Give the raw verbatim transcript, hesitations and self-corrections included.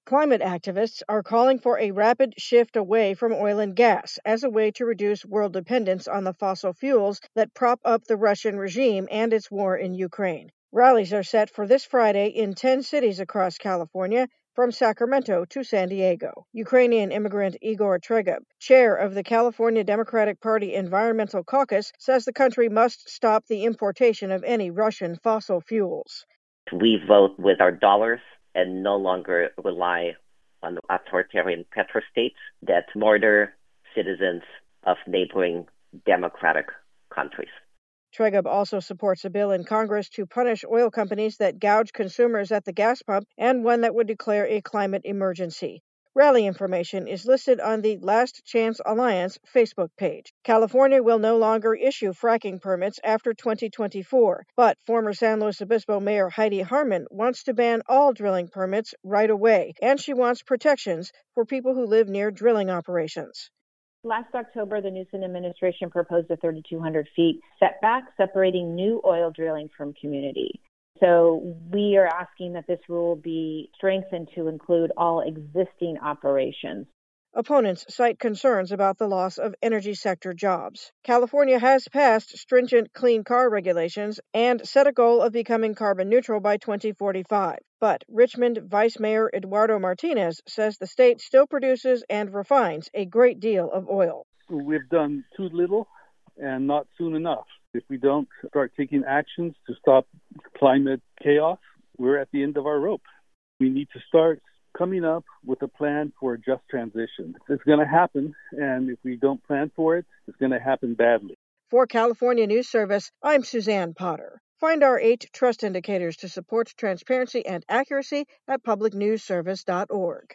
Climate activists are calling for a rapid shift away from oil and gas as a way to reduce world dependence on the fossil fuels that prop up the Russian regime and its war in Ukraine. Rallies are set for this Friday in ten cities across California, from Sacramento to San Diego. Ukrainian immigrant Igor Tregub, chair of the California Democratic Party Environmental Caucus, says the country must stop the importation of any Russian fossil fuels. We vote with our dollars and no longer rely on authoritarian petrostates that murder citizens of neighboring democratic countries. Tregub also supports a bill in Congress to punish oil companies that gouge consumers at the gas pump and one that would declare a climate emergency. Rally information is listed on the Last Chance Alliance Facebook page. California will no longer issue fracking permits after twenty twenty-four, but former San Luis Obispo Mayor Heidi Harmon wants to ban all drilling permits right away, and she wants protections for people who live near drilling operations. Last October, the Newsom administration proposed a three thousand two hundred feet setback separating new oil drilling from community. So we are asking that this rule be strengthened to include all existing operations. Opponents cite concerns about the loss of energy sector jobs. California has passed stringent clean car regulations and set a goal of becoming carbon neutral by twenty forty-five. But Richmond Vice Mayor Eduardo Martinez says the state still produces and refines a great deal of oil. We've done too little and not soon enough. If we don't start taking actions to stop climate chaos, we're at the end of our rope. We need to start coming up with a plan for a just transition. It's going to happen, and if we don't plan for it, it's going to happen badly. For California News Service, I'm Suzanne Potter. Find our eight trust indicators to support transparency and accuracy at public news service dot org.